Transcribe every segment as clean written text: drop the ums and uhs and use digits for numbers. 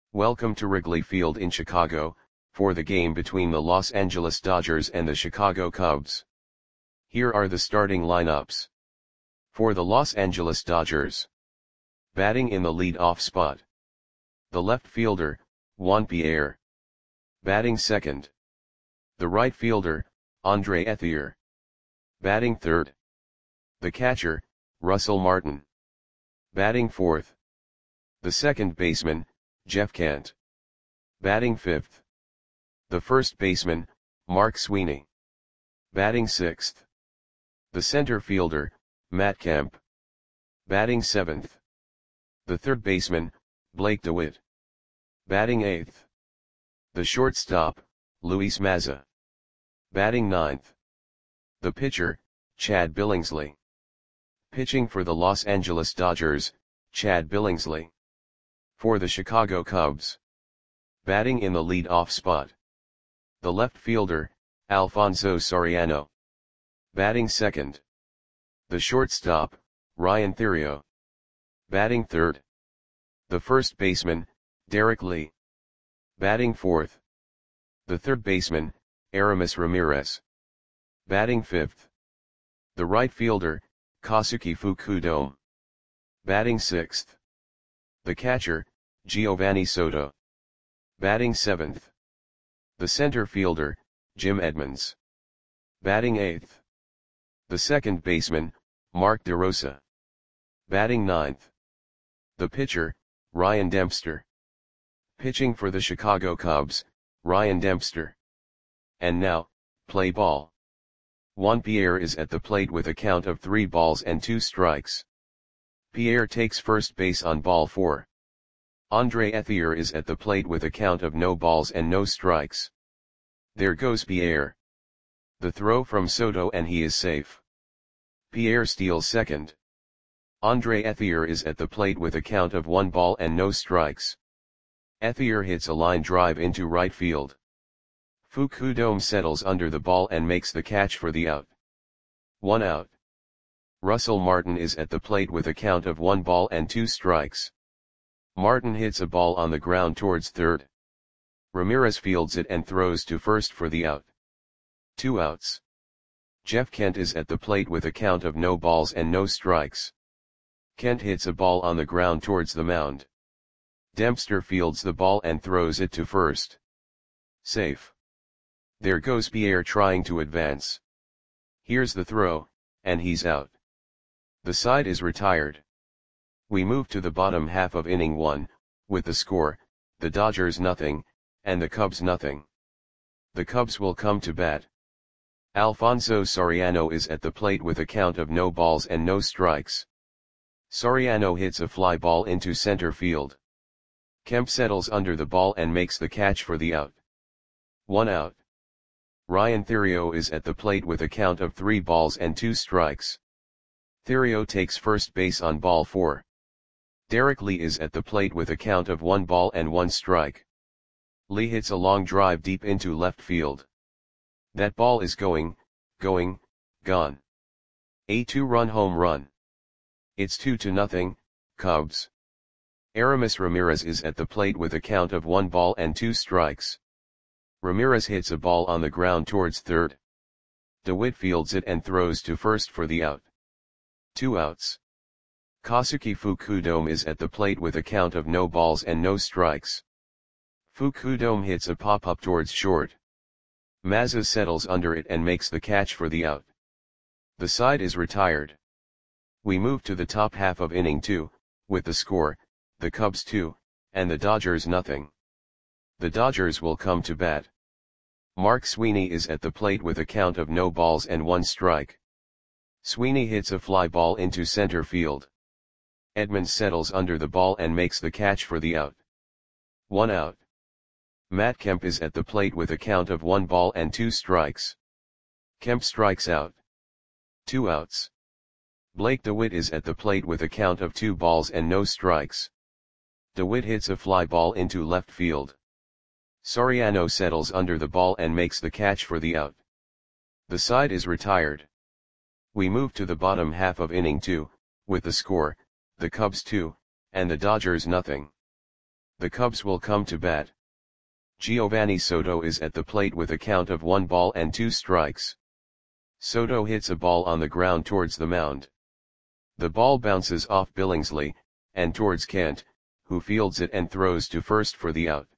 Welcome to Wrigley Field in Chicago, for the game between the Los Angeles Dodgers and the Chicago Cubs. Here are the starting lineups. For the Los Angeles Dodgers. Batting in the lead-off spot. The left fielder, Juan Pierre. Batting second. The right fielder, Andre Ethier. Batting third. The catcher, Russell Martin. Batting fourth. The second baseman, Jeff Kent. Batting fifth. The first baseman, Mark Sweeney. Batting sixth. The center fielder, Matt Kemp. Batting seventh. The third baseman, Blake DeWitt. Batting eighth. The shortstop, Luis Mazza. Batting ninth. The pitcher, Chad Billingsley. Pitching for the Los Angeles Dodgers, Chad Billingsley. For the Chicago Cubs. Batting in the lead-off spot. The left fielder, Alfonso Soriano. Batting second. The shortstop, Ryan Theriot. Batting third. The first baseman, Derek Lee. Batting fourth. The third baseman, Aramis Ramirez. Batting fifth. The right fielder, Kazuki Fukudome. Batting sixth. The catcher, Giovanni Soto. Batting seventh. The center fielder, Jim Edmonds. Batting eighth. The second baseman, Mark DeRosa. Batting ninth. The pitcher, Ryan Dempster. Pitching for the Chicago Cubs, Ryan Dempster. And now, play ball. Juan Pierre is at the plate with a count of 3 balls and 2 strikes. Pierre takes first base on ball 4. Andre Ethier is at the plate with a count of no balls and no strikes. There goes Pierre. The throw from Soto and he is safe. Pierre steals second. Andre Ethier is at the plate with a count of 1 ball and no strikes. Ethier hits a line drive into right field. Fukudome settles under the ball and makes the catch for the out. 1 out. Russell Martin is at the plate with a count of 1 ball and 2 strikes. Martin hits a ball on the ground towards third. Ramirez fields it and throws to first for the out. 2 outs. Jeff Kent is at the plate with a count of no balls and no strikes. Kent hits a ball on the ground towards the mound. Dempster fields the ball and throws it to first. Safe. There goes Pierre trying to advance. Here's the throw, and he's out. The side is retired. We move to the bottom half of inning 1, with the score, the Dodgers nothing, and the Cubs nothing. The Cubs will come to bat. Alfonso Soriano is at the plate with a count of no balls and no strikes. Soriano hits a fly ball into center field. Kemp settles under the ball and makes the catch for the out. 1 out. Ryan Theriot is at the plate with a count of 3 balls and 2 strikes. Theriot takes first base on ball 4. Derek Lee is at the plate with a count of 1 ball and 1 strike. Lee hits a long drive deep into left field. That ball is gone. A 2-run home run. It's 2-0, Cubs. Aramis Ramirez is at the plate with a count of 1 ball and 2 strikes. Ramirez hits a ball on the ground towards third. DeWitt fields it and throws to first for the out. 2 outs. Kazuki Fukudome is at the plate with a count of no balls and no strikes. Fukudome hits a pop-up towards short. Mazza settles under it and makes the catch for the out. The side is retired. We move to the top half of inning 2, with the score, the Cubs 2, and the Dodgers nothing. The Dodgers will come to bat. Mark Sweeney is at the plate with a count of no balls and 1 strike. Sweeney hits a fly ball into center field. Edmonds settles under the ball and makes the catch for the out. 1 out. Matt Kemp is at the plate with a count of 1 ball and 2 strikes. Kemp strikes out. 2 outs. Blake DeWitt is at the plate with a count of 2 balls and no strikes. DeWitt hits a fly ball into left field. Soriano settles under the ball and makes the catch for the out. The side is retired. We move to the bottom half of inning 2, with the score, the Cubs 2, and the Dodgers nothing. The Cubs will come to bat. Giovanni Soto is at the plate with a count of 1 ball and 2 strikes. Soto hits a ball on the ground towards the mound. The ball bounces off Billingsley, and towards Kent, who fields it and throws to first for the out.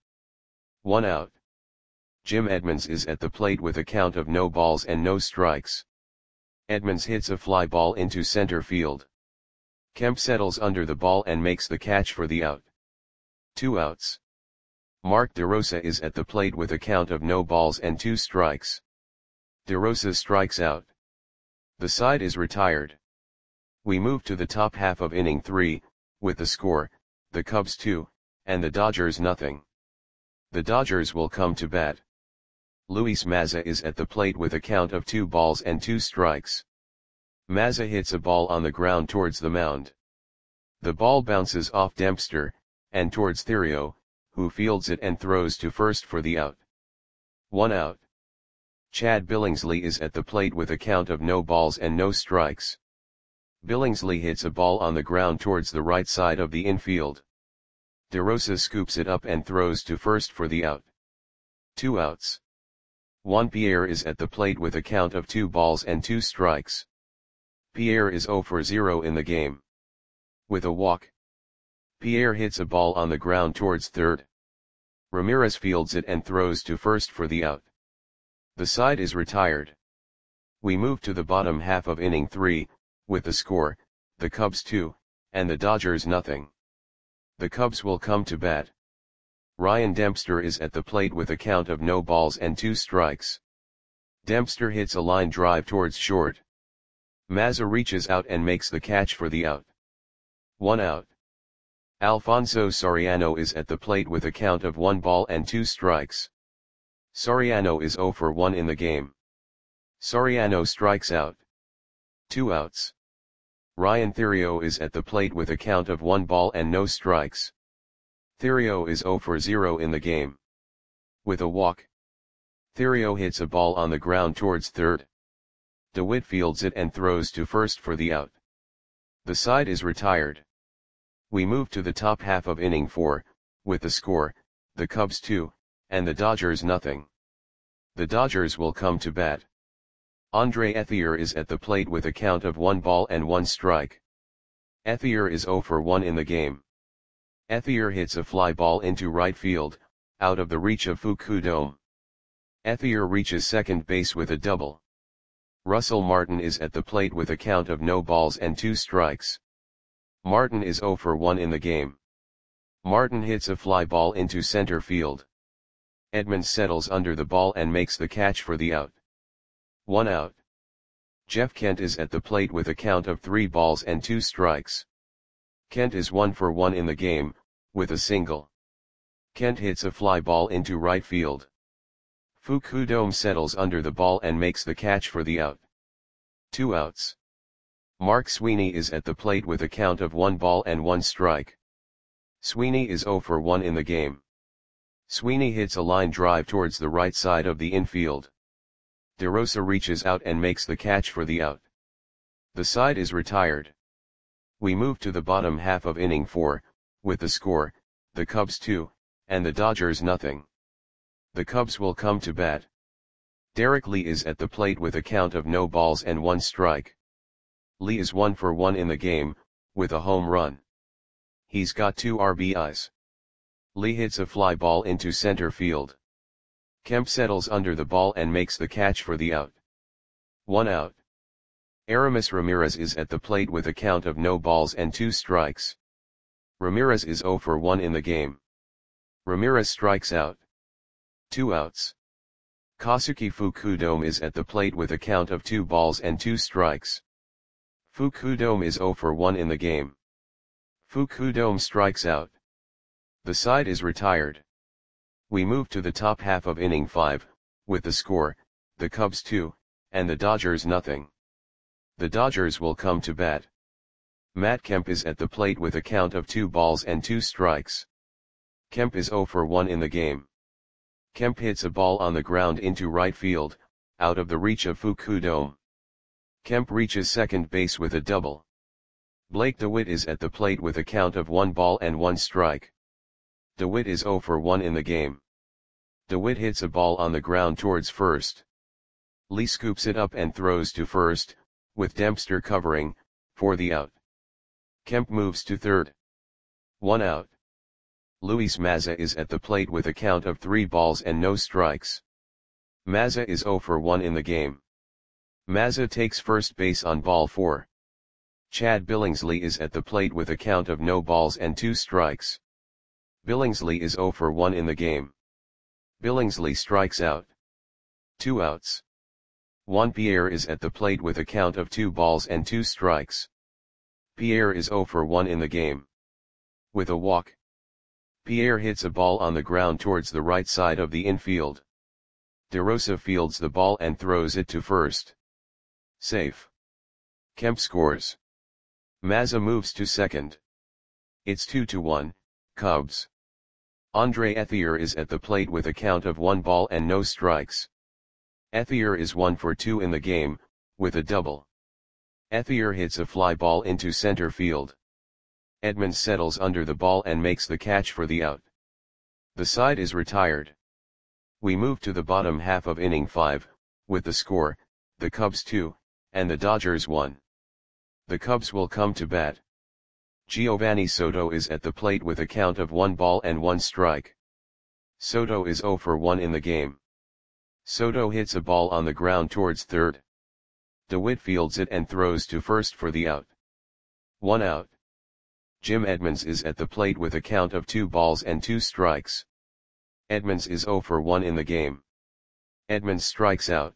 1 out. Jim Edmonds is at the plate with a count of no balls and no strikes. Edmonds hits a fly ball into center field. Kemp settles under the ball and makes the catch for the out. 2 outs. Mark DeRosa is at the plate with a count of no balls and 2 strikes. DeRosa strikes out. The side is retired. We move to the top half of inning 3, with the score, the Cubs 2, and the Dodgers nothing. The Dodgers will come to bat. Luis Mazza is at the plate with a count of 2 balls and 2 strikes. Mazza hits a ball on the ground towards the mound. The ball bounces off Dempster, and towards Theriot, who fields it and throws to first for the out. 1 out. Chad Billingsley is at the plate with a count of no balls and no strikes. Billingsley hits a ball on the ground towards the right side of the infield. DeRosa scoops it up and throws to first for the out. 2 outs. Juan Pierre is at the plate with a count of 2 balls and 2 strikes. Pierre is 0 for 0 in the game. With a walk, Pierre hits a ball on the ground towards third. Ramirez fields it and throws to first for the out. The side is retired. We move to the bottom half of inning 3, with the score, the Cubs 2, and the Dodgers nothing. The Cubs will come to bat. Ryan Dempster is at the plate with a count of no balls and 2 strikes. Dempster hits a line drive towards short. Mazza reaches out and makes the catch for the out. 1 out. Alfonso Soriano is at the plate with a count of 1 ball and 2 strikes. Soriano is 0 for 1 in the game. Soriano strikes out. 2 outs. Ryan Theriot is at the plate with a count of 1 ball and no strikes. Theriot is 0 for 0 in the game. With a walk, Theriot hits a ball on the ground towards third. DeWitt fields it and throws to first for the out. The side is retired. We move to the top half of inning 4, with the score, the Cubs 2, and the Dodgers nothing. The Dodgers will come to bat. Andre Ethier is at the plate with a count of 1 ball and 1 strike. Ethier is 0 for 1 in the game. Ethier hits a fly ball into right field, out of the reach of Fukudome. Ethier reaches second base with a double. Russell Martin is at the plate with a count of no balls and 2 strikes. Martin is 0 for 1 in the game. Martin hits a fly ball into center field. Edmonds settles under the ball and makes the catch for the out. 1 out. Jeff Kent is at the plate with a count of 3 balls and 2 strikes. Kent is 1 for 1 in the game, with a single. Kent hits a fly ball into right field. Fukudome settles under the ball and makes the catch for the out. 2 outs. Mark Sweeney is at the plate with a count of 1 ball and 1 strike. Sweeney is 0 for 1 in the game. Sweeney hits a line drive towards the right side of the infield. DeRosa reaches out and makes the catch for the out. The side is retired. We move to the bottom half of inning 4, with the score, the Cubs 2, and the Dodgers nothing. The Cubs will come to bat. Derek Lee is at the plate with a count of no balls and 1 strike. Lee is 1 for 1 in the game, with a home run. He's got 2 RBIs. Lee hits a fly ball into center field. Kemp settles under the ball and makes the catch for the out. 1 out. Aramis Ramirez is at the plate with a count of no balls and 2 strikes. Ramirez is 0 for 1 in the game. Ramirez strikes out. 2 outs. Kosuke Fukudome is at the plate with a count of 2 balls and 2 strikes. Fukudome is 0 for 1 in the game. Fukudome strikes out. The side is retired. We move to the top half of inning 5, with the score, the Cubs 2, and the Dodgers nothing. The Dodgers will come to bat. Matt Kemp is at the plate with a count of 2 balls and 2 strikes. Kemp is 0 for 1 in the game. Kemp hits a ball on the ground into right field, out of the reach of Fukudome. Kemp reaches second base with a double. Blake DeWitt is at the plate with a count of 1 ball and 1 strike. DeWitt is 0 for 1 in the game. DeWitt hits a ball on the ground towards first. Lee scoops it up and throws to first, with Dempster covering, for the out. Kemp moves to third. 1 out. Luis Mazza is at the plate with a count of 3 balls and no strikes. Mazza is 0 for 1 in the game. Mazza takes first base on ball 4. Chad Billingsley is at the plate with a count of no balls and 2 strikes. Billingsley is 0 for 1 in the game. Billingsley strikes out. 2 outs. Juan Pierre is at the plate with a count of 2 balls and 2 strikes. Pierre is 0 for 1 in the game. With a walk. Pierre hits a ball on the ground towards the right side of the infield. DeRosa fields the ball and throws it to first. Safe. Kemp scores. Mazza moves to second. It's 2-1, Cubs. Andre Ethier is at the plate with a count of 1 ball and no strikes. Ethier is 1 for 2 in the game, with a double. Ethier hits a fly ball into center field. Edmonds settles under the ball and makes the catch for the out. The side is retired. We move to the bottom half of inning 5, with the score, the Cubs 2, and the Dodgers 1. The Cubs will come to bat. Giovanni Soto is at the plate with a count of 1 ball and 1 strike. Soto is 0 for 1 in the game. Soto hits a ball on the ground towards third. DeWitt fields it and throws to first for the out. 1 out. Jim Edmonds is at the plate with a count of 2 balls and 2 strikes. Edmonds is 0 for 1 in the game. Edmonds strikes out.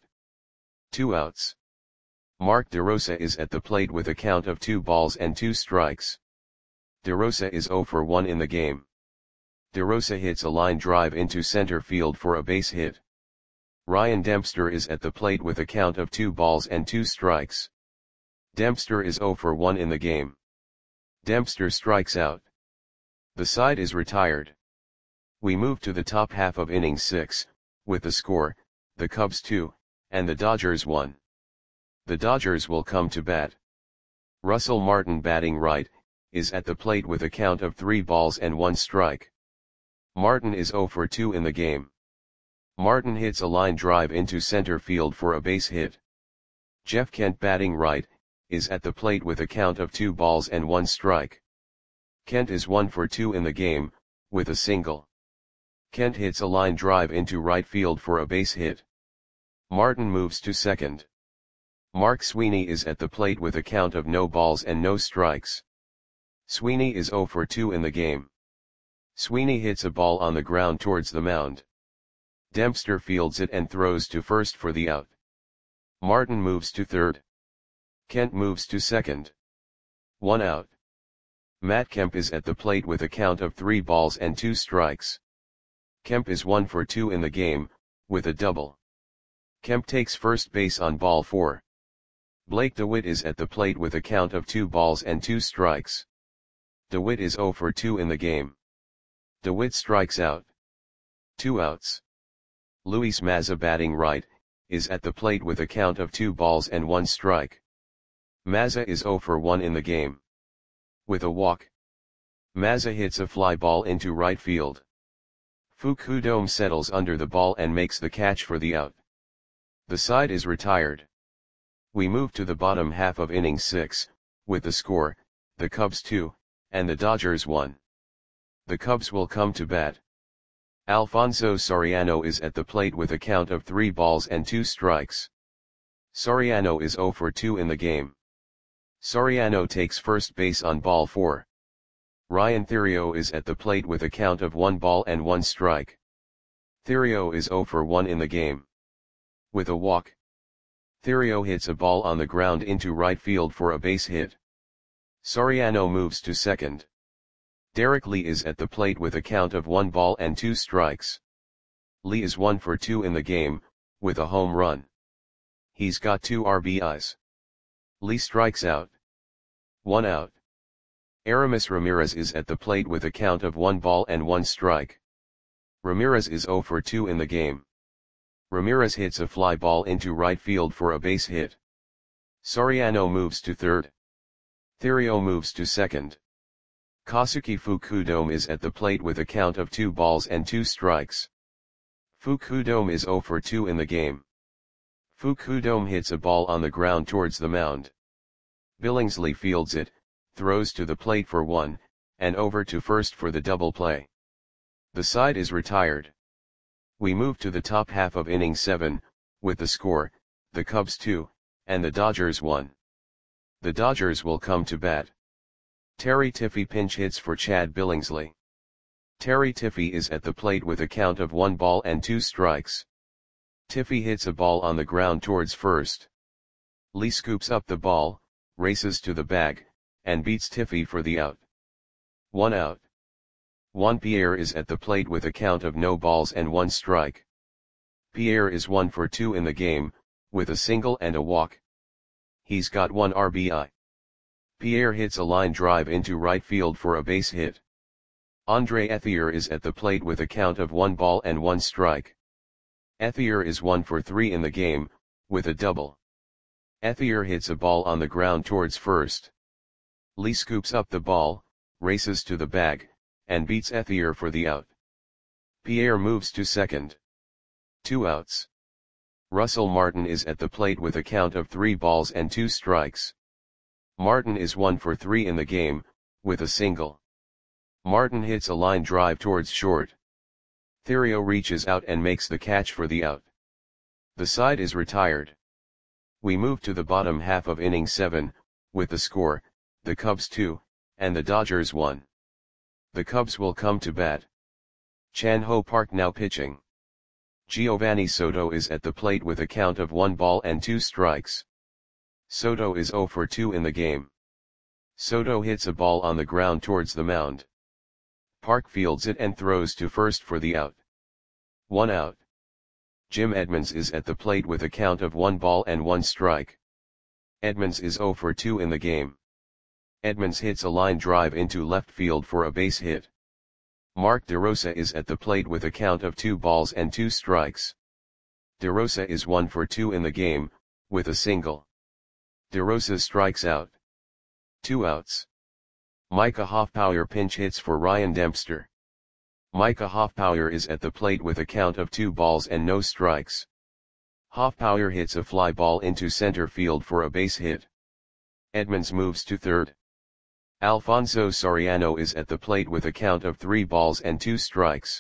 2 outs. Mark DeRosa is at the plate with a count of 2 balls and 2 strikes. DeRosa is 0 for 1 in the game. DeRosa hits a line drive into center field for a base hit. Ryan Dempster is at the plate with a count of 2 balls and 2 strikes. Dempster is 0 for 1 in the game. Dempster strikes out. The side is retired. We move to the top half of inning 6, with the score, the Cubs 2, and the Dodgers 1. The Dodgers will come to bat. Russell Martin batting right, is at the plate with a count of 3 balls and 1 strike. Martin is 0 for 2 in the game. Martin hits a line drive into center field for a base hit. Jeff Kent batting right, is at the plate with a count of 2 balls and 1 strike. Kent is 1 for 2 in the game, with a single. Kent hits a line drive into right field for a base hit. Martin moves to second. Mark Sweeney is at the plate with a count of no balls and no strikes. Sweeney is 0 for 2 in the game. Sweeney hits a ball on the ground towards the mound. Dempster fields it and throws to first for the out. Martin moves to third. Kent moves to second. 1 out. Matt Kemp is at the plate with a count of 3 balls and 2 strikes. Kemp is 1 for 2 in the game, with a double. Kemp takes first base on ball 4. Blake DeWitt is at the plate with a count of 2 balls and 2 strikes. DeWitt is 0 for 2 in the game. DeWitt strikes out. 2 outs. Luis Mazza batting right, is at the plate with a count of 2 balls and 1 strike. Mazza is 0 for 1 in the game. With a walk. Mazza hits a fly ball into right field. Fukudome settles under the ball and makes the catch for the out. The side is retired. We move to the bottom half of inning 6, with the score, the Cubs 2, and the Dodgers 1. The Cubs will come to bat. Alfonso Soriano is at the plate with a count of 3 balls and 2 strikes. Soriano is 0 for 2 in the game. Soriano takes first base on ball 4. Ryan Theriot is at the plate with a count of 1 ball and 1 strike. Theriot is 0 for 1 in the game. With a walk. Theriot hits a ball on the ground into right field for a base hit. Soriano moves to second. Derek Lee is at the plate with a count of 1 ball and 2 strikes. Lee is 1 for 2 in the game, with a home run. He's got 2 RBIs. Lee strikes out. 1 out. Aramis Ramirez is at the plate with a count of 1 ball and 1 strike. Ramirez is 0 for 2 in the game. Ramirez hits a fly ball into right field for a base hit. Soriano moves to third. Theriot moves to second. Kosuke Fukudome is at the plate with a count of 2 balls and 2 strikes. Fukudome is 0 for 2 in the game. Fukudome hits a ball on the ground towards the mound. Billingsley fields it, throws to the plate for 1, and over to first for the double play. The side is retired. We move to the top half of inning 7, with the score, the Cubs 2, and the Dodgers 1. The Dodgers will come to bat. Terry Tiffey pinch hits for Chad Billingsley. Terry Tiffey is at the plate with a count of 1 ball and 2 strikes. Tiffey hits a ball on the ground towards first. Lee scoops up the ball, races to the bag, and beats Tiffey for the out. 1 out. Juan Pierre is at the plate with a count of no balls and 1 strike. Pierre is 1 for 2 in the game, with a single and a walk. He's got 1 RBI. Pierre hits a line drive into right field for a base hit. Andre Ethier is at the plate with a count of 1 ball and 1 strike. Ethier is 1 for 3 in the game, with a double. Ethier hits a ball on the ground towards first. Lee scoops up the ball, races to the bag, and beats Ethier for the out. Pierre moves to second. 2 outs. Russell Martin is at the plate with a count of 3 balls and 2 strikes. Martin is 1 for 3 in the game, with a single. Martin hits a line drive towards short. Theriot reaches out and makes the catch for the out. The side is retired. We move to the bottom half of inning 7, with the score, the Cubs 2, and the Dodgers 1. The Cubs will come to bat. Chan Ho Park now pitching. Giovanni Soto is at the plate with a count of 1 ball and 2 strikes. Soto is 0 for 2 in the game. Soto hits a ball on the ground towards the mound. Park fields it and throws to first for the out. 1 out. Jim Edmonds is at the plate with a count of 1 ball and 1 strike. Edmonds is 0 for 2 in the game. Edmonds hits a line drive into left field for a base hit. Mark DeRosa is at the plate with a count of 2 balls and 2 strikes. DeRosa is 1 for 2 in the game, with a single. DeRosa strikes out. 2 outs. Micah Hoffpauir pinch hits for Ryan Dempster. Micah Hoffpauir is at the plate with a count of 2 balls and no strikes. Hoffpauir hits a fly ball into center field for a base hit. Edmonds moves to third. Alfonso Soriano is at the plate with a count of 3 balls and 2 strikes.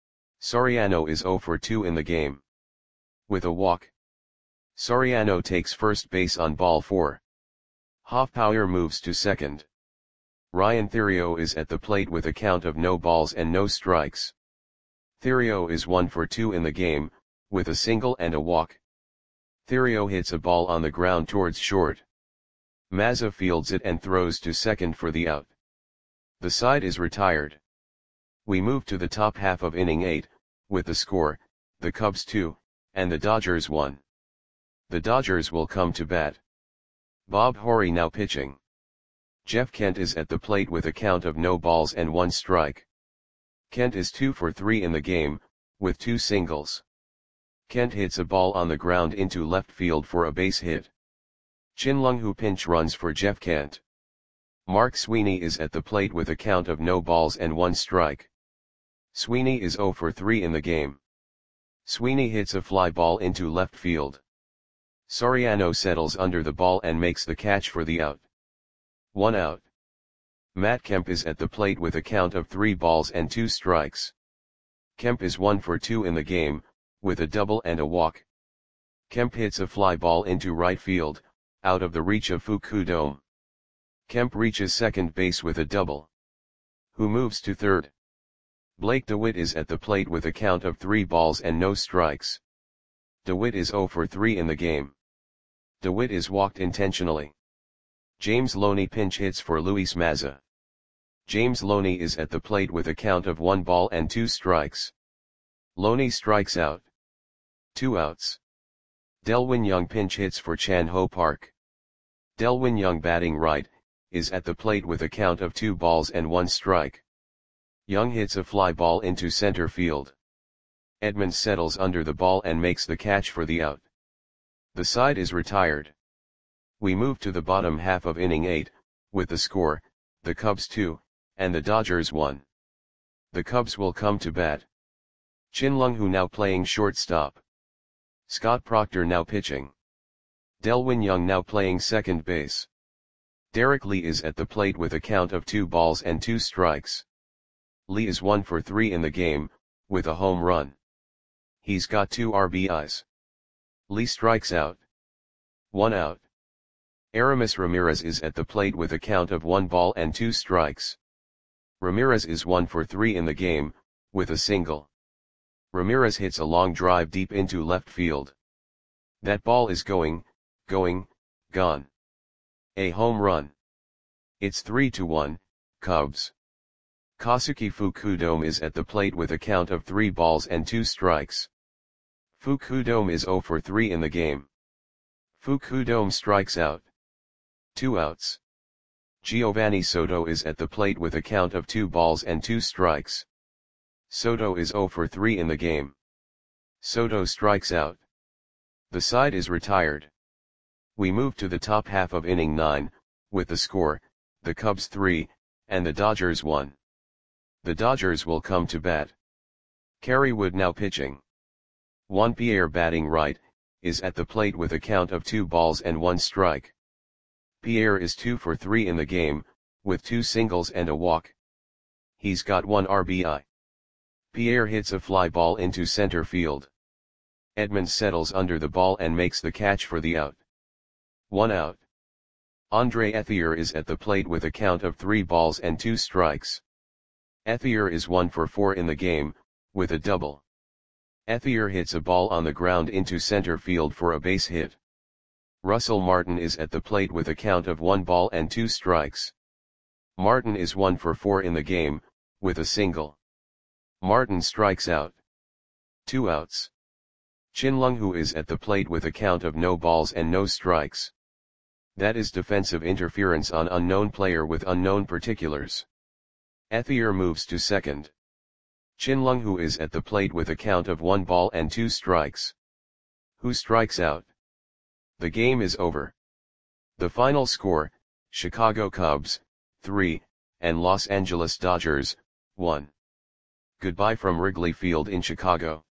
Soriano is 0 for 2 in the game. With a walk. Soriano takes first base on ball 4. Hoffpauir moves to second. Ryan Theriot is at the plate with a count of no balls and no strikes. Theriot is 1 for 2 in the game, with a single and a walk. Theriot hits a ball on the ground towards short. Mazza fields it and throws to second for the out. The side is retired. We move to the top half of inning 8, with the score, the Cubs 2, and the Dodgers 1. The Dodgers will come to bat. Bob Horry now pitching. Jeff Kent is at the plate with a count of no balls and 1 strike. Kent is 2 for 3 in the game, with 2 singles. Kent hits a ball on the ground into left field for a base hit. Chin Lung Hu pinch runs for Jeff Kent. Mark Sweeney is at the plate with a count of no balls and 1 strike. Sweeney is 0 for 3 in the game. Sweeney hits a fly ball into left field. Soriano settles under the ball and makes the catch for the out. 1 out. Matt Kemp is at the plate with a count of 3 balls and 2 strikes. Kemp is 1 for 2 in the game, with a double and a walk. Kemp hits a fly ball into right field, out of the reach of Fukudome. Kemp reaches second base with a double. Who moves to third. Blake DeWitt is at the plate with a count of 3 balls and no strikes. DeWitt is 0 for 3 in the game. DeWitt is walked intentionally. James Loney pinch hits for Luis Mazza. James Loney is at the plate with a count of 1 ball and 2 strikes. Loney strikes out. 2 outs. Delwin Young pinch hits for Chan Ho Park. Delwin Young batting right, is at the plate with a count of 2 balls and 1 strike. Young hits a fly ball into center field. Edmonds settles under the ball and makes the catch for the out. The side is retired. We move to the bottom half of inning 8, with the score, the Cubs 2, and the Dodgers won. The Cubs will come to bat. Chin Lung Hu now playing shortstop. Scott Proctor now pitching. Delwin Young now playing second base. Derek Lee is at the plate with a count of 2 balls and 2 strikes. Lee is 1 for 3 in the game, with a home run. He's got 2 RBIs. Lee strikes out. 1 out. Aramis Ramirez is at the plate with a count of 1 ball and 2 strikes. Ramirez is 1 for 3 in the game, with a single. Ramirez hits a long drive deep into left field. That ball is gone. A home run. It's 3-1, Cubs. Kosuke Fukudome is at the plate with a count of 3 balls and 2 strikes. Fukudome is 0 for 3 in the game. Fukudome strikes out. 2 outs. Giovanni Soto is at the plate with a count of 2 balls and 2 strikes. Soto is 0 for 3 in the game. Soto strikes out. The side is retired. We move to the top half of inning 9, with the score, the Cubs 3, and the Dodgers 1. The Dodgers will come to bat. Kerry Wood now pitching. Juan Pierre batting right, is at the plate with a count of 2 balls and 1 strike. Pierre is 2 for 3 in the game, with 2 singles and a walk. He's got 1 RBI. Pierre hits a fly ball into center field. Edmonds settles under the ball and makes the catch for the out. 1 out. Andre Ethier is at the plate with a count of 3 balls and 2 strikes. Ethier is 1 for 4 in the game, with a double. Ethier hits a ball on the ground into center field for a base hit. Russell Martin is at the plate with a count of 1 ball and 2 strikes. Martin is 1 for 4 in the game, with a single. Martin strikes out. 2 outs. Chin Lung Hu is at the plate with a count of no balls and no strikes. That is defensive interference on unknown player with unknown particulars. Ethier moves to second. Chin Lung Hu is at the plate with a count of 1 ball and 2 strikes. Hu strikes out. The game is over. The final score, Chicago Cubs, 3, and Los Angeles Dodgers, 1. Goodbye from Wrigley Field in Chicago.